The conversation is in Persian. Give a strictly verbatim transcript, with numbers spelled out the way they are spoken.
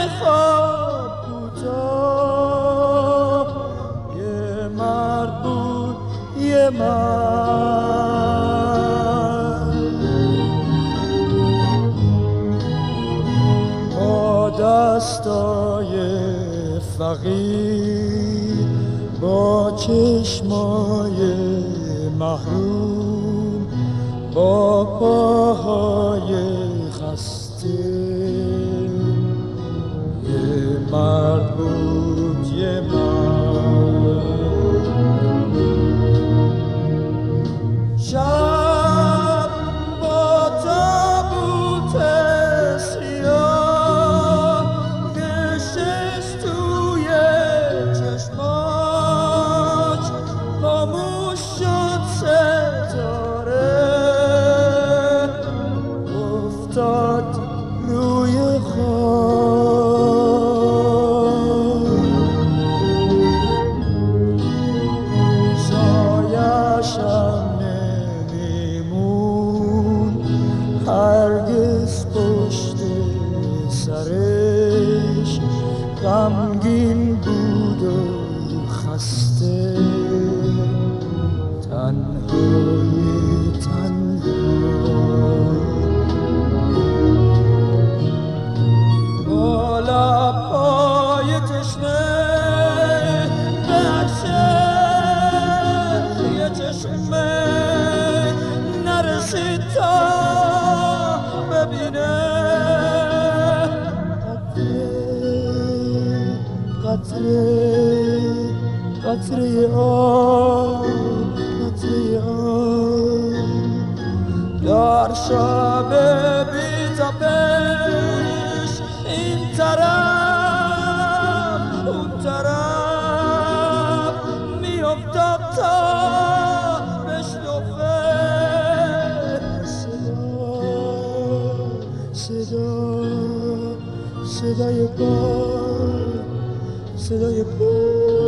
خواب کوتاه یه مرد بود یه مرد با دستای فقیر با چشمای محروم با پاهای خسته یه مرد بود یه مرد شب با تابوت سیاه نشست توی چشماش خاموش شد ستاره افتاد روی خاک سایه‌شم نمیمون هرگز پشت سرش غمگین بود و خسته تنهای تنها بالا پای تشنه بخشه یه چشمه نرسید تا ببینه قطره قطره آب قطره آب در شب بی تابش این طرف اون طرف میافتاد تا بشنفه صدا صدا صدای پا صدای پا